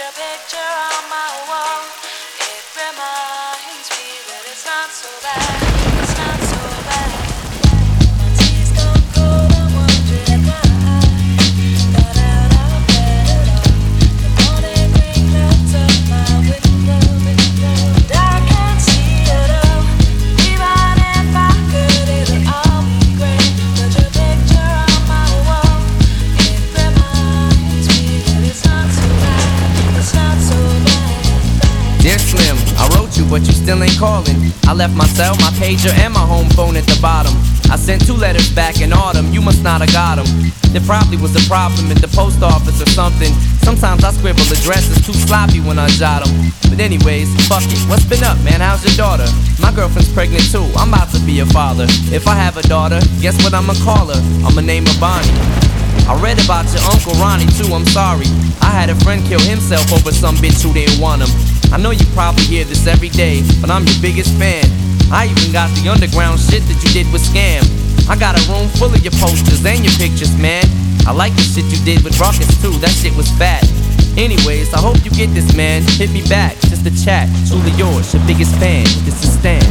your picture on my wall. It reminds me that it's not so bad. It's not so bad. My tea's gone cold, I'm wondering why. Got out of bed at all. The morning rain clouds up my window, and I can't see it all. Even if I could, it'll all be great. Put your picture on my wall. It reminds me that it's not so bad. It's not so bad. Dear Slim, I wrote you, but you still ain't calling. I left my cell, my pager, and my home phone at the bottom. I sent 2 letters back in autumn, you must not have got them. There probably was a problem at the post office or something. Sometimes I scribble addresses too sloppy when I jot them. But anyways, fuck it, what's been up, man? How's your daughter? My girlfriend's pregnant too, I'm about to be a father. If I have a daughter, guess what I'ma call her? I'ma name her Bonnie. I read about your Uncle Ronnie too, I'm sorry. I had a friend kill himself over some bitch who didn't want him. I know you probably hear this every day, but I'm your biggest fan. I even got the underground shit that you did with Scam. I got a room full of your posters and your pictures, man. I like the shit you did with Ruckus too, that shit was fat. Anyways, I hope you get this, man. Hit me back, just a chat. Truly yours, your biggest fan. This is Stan.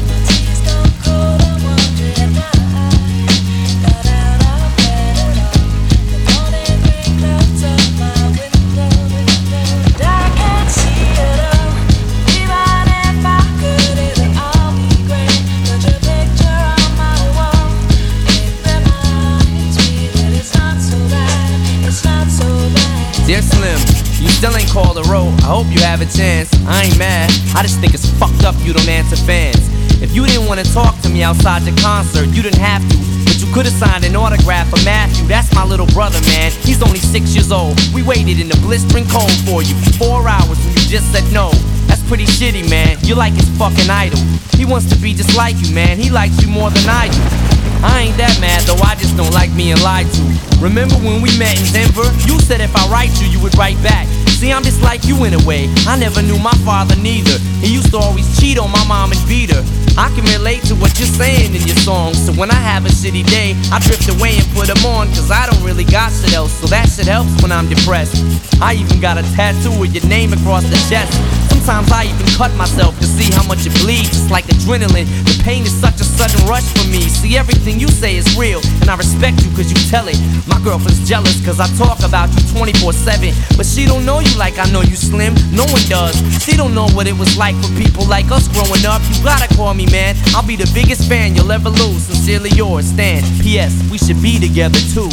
Dear Slim, you still ain't called a road. I hope you have a chance. I ain't mad, I just think it's fucked up you don't answer fans. If you didn't want to talk to me outside your concert, you didn't have to, but you could've signed an autograph for Matthew. That's my little brother, man. He's only 6 years old. We waited in the blistering cold for you for 4 hours and you just said no. That's pretty shitty, man. You're like his fucking idol. He wants to be just like you, man. He likes you more than I do. I ain't that mad though, I just don't like being lied to. Remember when we met in Denver? You said if I write you, you would write back. See, I'm just like you in a way. I never knew my father neither. He used to always cheat on my mom and beat her. I can relate to what you're saying in your songs. So when I have a shitty day, I drift away and put them on. Cause I don't really got shit else, so that shit helps when I'm depressed. I even got a tattoo with your name across the chest. Sometimes I even cut myself to see how much it bleeds. It's like adrenaline, the pain is such a sudden rush for me. See, everything you say is real, and I respect you cause you tell it. My girlfriend's jealous cause I talk about you 24/7. But she don't know you like I know you, Slim. No one does. She don't know what it was like for people like us growing up. You gotta call me, man. I'll be the biggest fan you'll ever lose. Sincerely yours, Stan. P.S. We should be together too.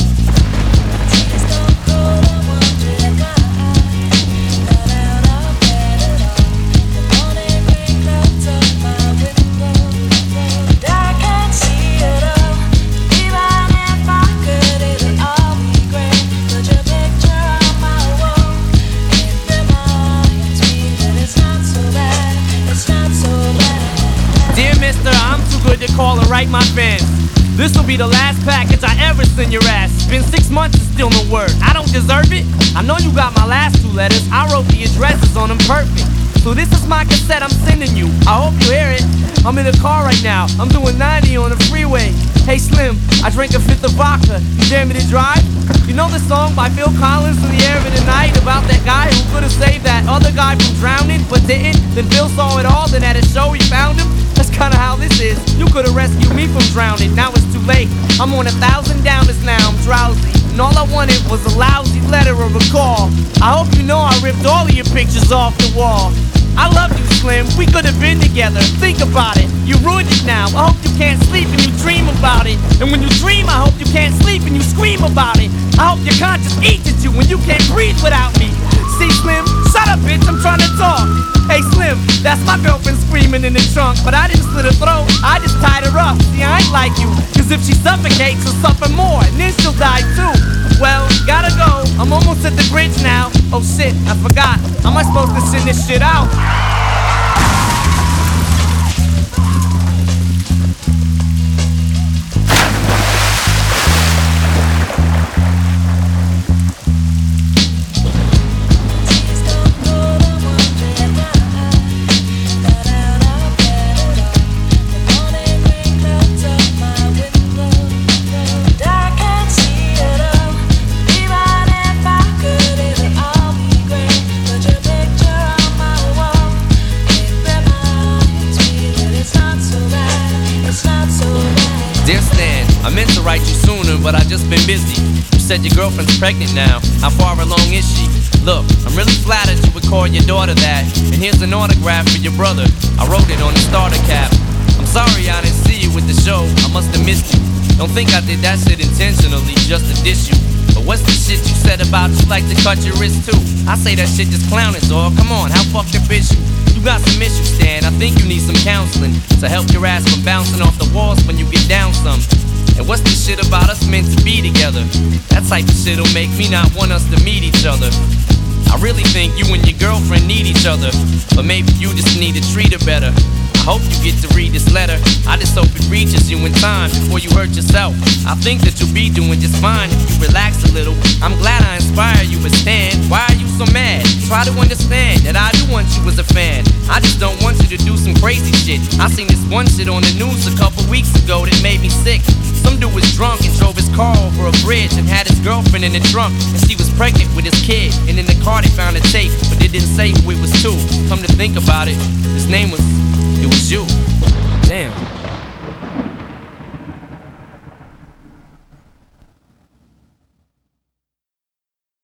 Good to call and write my fans. This'll be the last package I ever send your ass. It's been 6 months and still no word. I don't deserve it. I know you got my last 2 letters. I wrote the addresses on them perfect. So this is my cassette I'm sending you. I hope you hear it. I'm in the car right now. I'm doing 90 on the freeway. Hey Slim, I drank a 5th of vodka. You dare me to drive? You know the song by Phil Collins, In the Air of the Night, about that guy who could've saved that other guy from drowning but didn't? Then Phil saw it all, then at a show he found him. That's kinda how this is. You could've rescued me from drowning, now it's too late. I'm on 1,000 downers now, I'm drowsy. And all I wanted was a lousy letter or a call. I hope you know I ripped all of your pictures off the wall. I love you, Slim, we could've been together. Think about it, you ruined it now. I hope you can't sleep and you dream about it. And when you dream, I hope you can't sleep and you scream about it. I hope your conscience eats at you when you can't breathe without me. See, Slim, shut up, bitch, I'm trying to talk. Hey, Slim, that's my girlfriend screaming in the trunk. But I didn't slit her throat, I just tied her up. See, I ain't like you, cause if she suffocates, she'll suffer more, and then she'll die too. Well, gotta go, I'm almost at the bridge now. Oh shit, I forgot, how am I supposed to send this shit out? But I meant to write you sooner, but I just been busy. You said your girlfriend's pregnant now. How far along is she? Look, I'm really flattered you would call your daughter that. And here's an autograph for your brother. I wrote it on the starter cap. I'm sorry I didn't see you with the show. I must have missed you. Don't think I did that shit intentionally just to diss you. But what's the shit you said about you like to cut your wrist too? I say that shit just clowning, dog. Come on, how fucked up is you? You got some issues, Stan. I think you need some counseling to help your ass from bouncing off the walls when you get down some. And what's the shit about us meant to be together? That type of shit'll make me not want us to meet each other. I really think you and your girlfriend need each other, but maybe you just need to treat her better. I hope you get to read this letter. I just hope it reaches you in time before you hurt yourself. I think that you'll be doing just fine if you relax a little. I'm glad I inspire you, but Stan, why are you so mad? Try to understand that I do want you as a fan. I just don't want you to do some crazy shit. I seen this one shit on the news a couple weeks ago that made me sick. Some dude was drunk and drove his car over a bridge and had his girlfriend in the trunk, and she was pregnant with his kid. And in the car they found a tape, but they didn't say who it was to. Come to think about it, his name was, it was you. Damn.